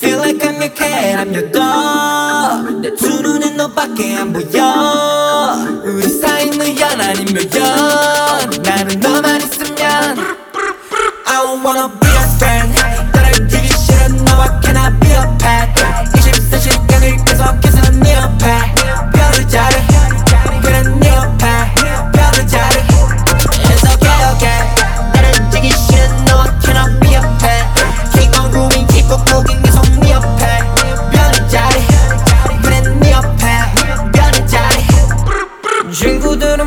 Feel like I'm your cat, I'm your dog. 내 두 눈엔 너밖에 안 보여. 우리 사이 누연 아니면 연. 나는 너만 있으면 I don't wanna be a friend. 너를 되기 싫어 너와 can I be a pet. 24시간을 계속해서 네 옆에 별을 자리 그래 네 옆에 별을 자리 It's okay okay. 너를 되기 싫어 너와 can I be a pet. Keep on grooving keep on cooking 계속 네 옆에 별을 자리 그래 네 옆에 별을 자리 친구들은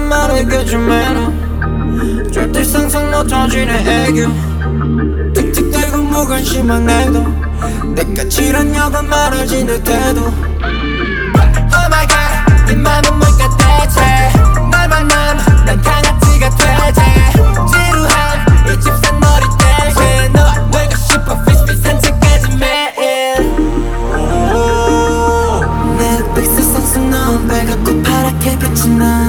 말해주면 절대 상상 못하지네 애교 틱틱대고 무관심한 내도 내가 지랄냐고 말하지 내 태도 Oh my god 네 맘은 뭘까 대체 날 만나면 난 강아지가 되지 지루한 이 집산 머리 대신 너와 놀고 싶어 피스피 산책까지 매일 내 백색 선수 넌 빨갛고 파랗게 빛이 나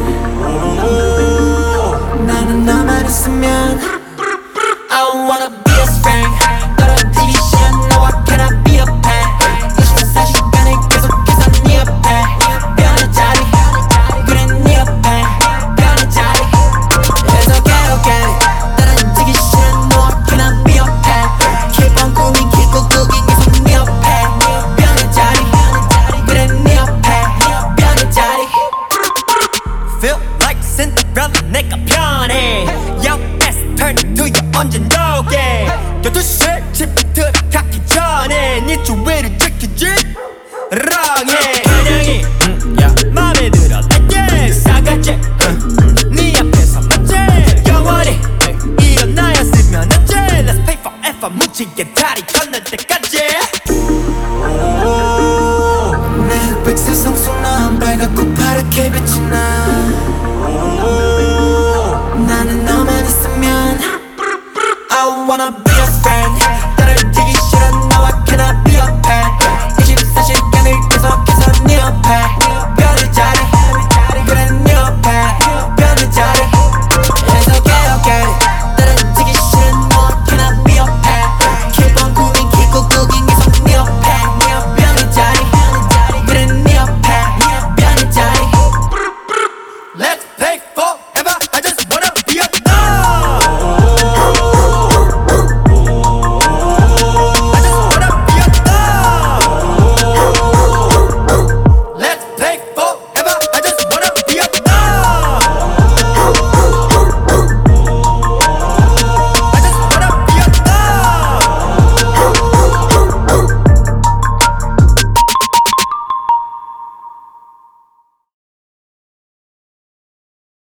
나는 너만 있으면 I don't wanna be a friend. 너를 되기 싫어 너와 can I be a pet. 24시간을 계속해서 네 옆에 별의 자리 그래 네 옆에 별의 자리 It's okay okay. 너를 되기 싫어 너와 can I be a pet. Keep on going keep on cooking 계속 네 옆에 별의 자리 그래 네 옆에 별의 자리 Feel like Cinderella 내가 편해 Young ass turn to you 언제 너게 12시에 집부터 가기 전에 네 주위를 지키지 랑해 그냥이 야 맘에 들어 내게 싸가지 네 앞에서 맞지 영원히 이런 나였으면 안돼 Let's pay forever 뭉치게 다리 건널 때까지